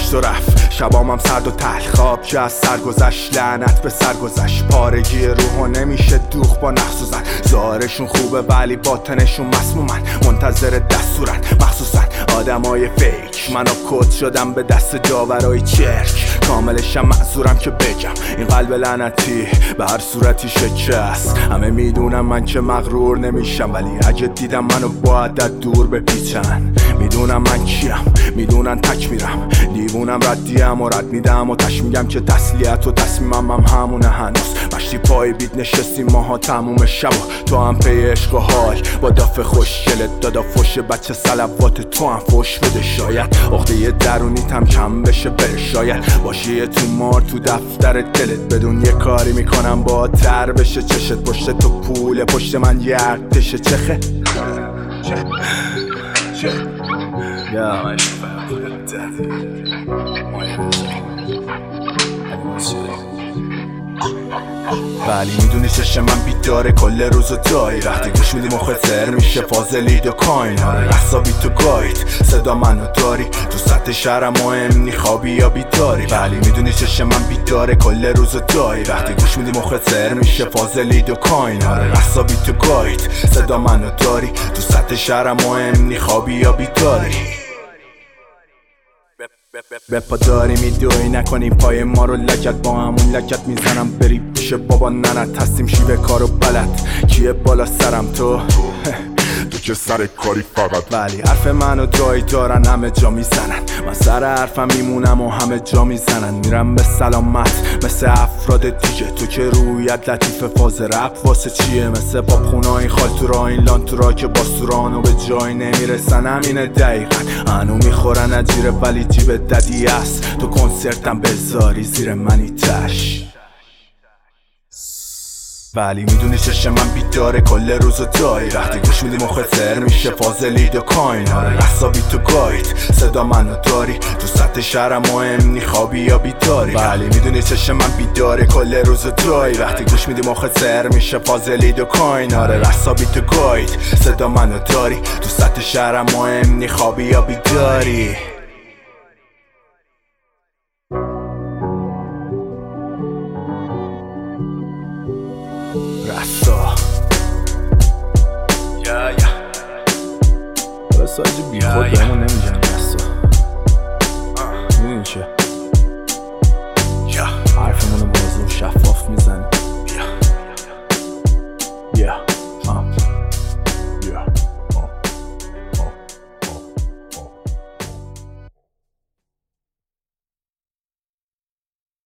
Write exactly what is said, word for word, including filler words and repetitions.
گذشت و رفت، شبامم سرد و تلخ، خواب که از سر گذشت، لعنت به سر گذشت. پارگی روحو نمیشه دوخ با نقص و زد، ظاهرشون خوبه ولی باطنشون مسمومن، منتظر دستورن، مخصوصا آدمای فیک. منو کد شدم به دست داورای چرک، کاملشم معذورم که بگم این قلب لعنتی به هر صورتی شکست. همه میدونم من که مغرور نمیشم، ولی اگه دیدم منو باید از دور بپیچن. میدونم من کیم، میدونن تک میرم، دیوونم ردیم و رد میدم و تش میگم که تسلیت و تصمیمم هم همونه. هنوز مشتی پای بیت نشستیم ماها تموم شب و تو هم پی عشق و حال با داف خوشگلت دادا فوش بچه صلوات تو هم فوش بده. شاید عقده درونیت هم کم بشه بره، شاید باشی یه تو مار تو دفتر دلت، بدون یه کاری میکنم با تر بشه چشت. پشت تو پوله پشت من یه ارتشه. چخه چه چه یا ولی میدونی چشم من بیداره کل روز و دایی، وقتی گوش میدی مخت سر میشه فاضلید و کاین. آره رقصابی تو گایت صدا منو داری، تو سطح شهرم مهم نی خوابی یا بیداری. ولی میدونی چشم من بیداره کل روز و دایی، وقتی گوش میدی مخت سر میشه فاضلید و کاین. آره رقصابی تو گایت صدا منو داری، تو سطح شهرم مهم نی خوابی یا بیداری. به پا داری میدوی نکنی پای ما رو لگت، با همون لگت میزنم بری پیش بابا ننت. هستیم شیوه کارو بلد، کیه بالا سرم تو تو که سر کاری فقط. ولی حرف منو جایی دارن همه جا میزنن، من سر حرفم میمونم و همه جا میزنن. میرم به سلامت مثل افراد دیگه، تو که رویت لطیف فاز رپ واسه چیه؟ مثل پاپ خونای خال تو را این لان تو را که با سورانو به جایی نمیرسن. همینه دقیقا هنو میخورن اجیره ولی جیب ددی است. تو کنسرتم بذاری زیر منی تش، ولی میدونی چشم من بیداره کل روز و دایی، وقتی گوش میدی مخت سر میشه فاضلید و کاین. آره رقصابی تو گایت صدا منو داری، تو سطح شهرم مهم نی خوابی یا بیداری. ولی میدونی چشم من بیداره کل روز و دایی، وقتی گوش میدی مخت سر میشه فاضلید و کاین. آره رقصابی تو گایت صدا منو داری، تو سطح شهرم مهم نی خوابی یا بیداری. رسا یا یا بس آجی بی خود بهمون نمیگن.